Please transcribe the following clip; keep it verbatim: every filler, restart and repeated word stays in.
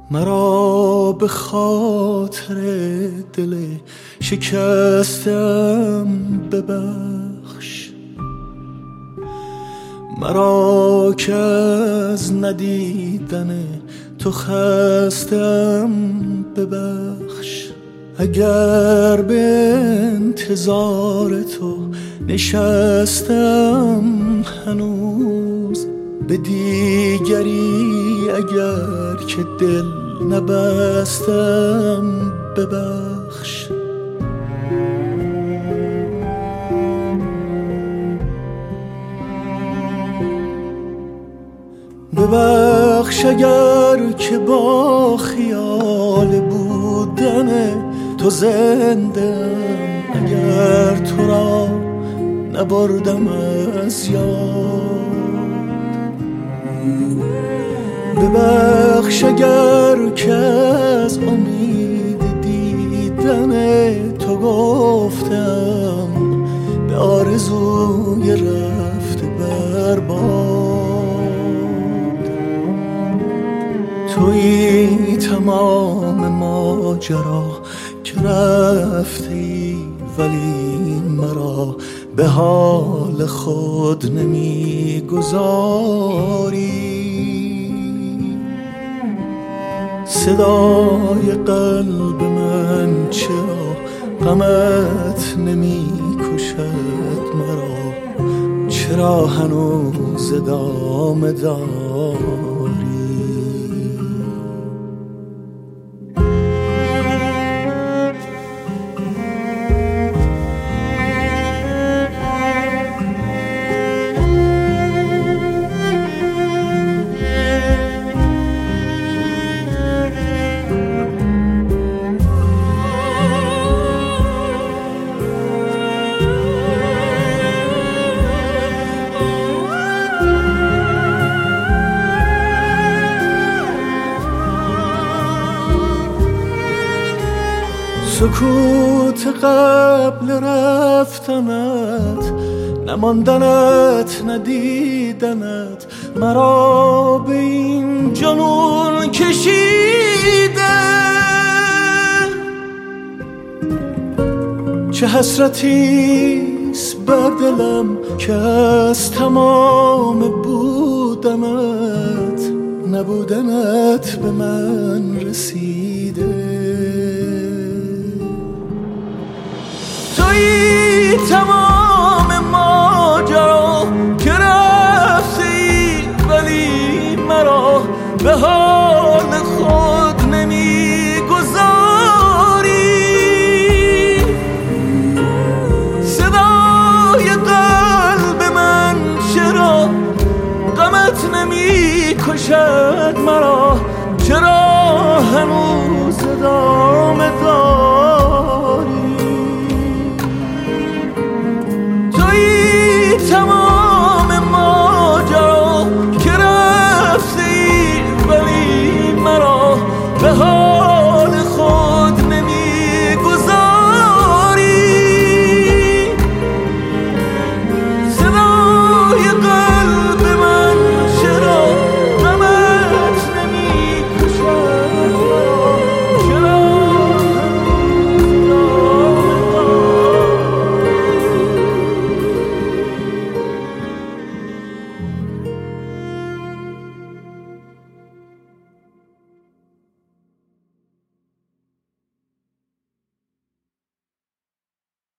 مرا به خاطر دل شکستم ببخش، مرا که از ندیدن تو خستم ببخش. اگر به انتظار تو نشستم هنوز، به دیگری اگر که دل نبستم ببخش. ببخش اگر که با خیال بودن تو زندم، اگر تو را نبردم از یاد. ببخش اگر که از امید دیدن تو گفتم به آرزوی رفته برباد. تویی تمام ماجرا که رفتی، ولی مرا به حال خود نمیگذاری. صدای قلب من چرا غمت نمی کشد مرا؟ چرا هنوز ادامه داری؟ سکوت قبل رفتنت، نماندنت ندیدنت، مرا به این جنون کشیده. چه حسرتیست بر دلم که از تمام بودنت، نبودنت به من رسیده. تویی تمام ماجرا که رفتی، ولی مرا به حال خود نمیگذاری. صدای قلب من چرا غمت نمی کشد مرا؟ چرا هنوز ادامه داری؟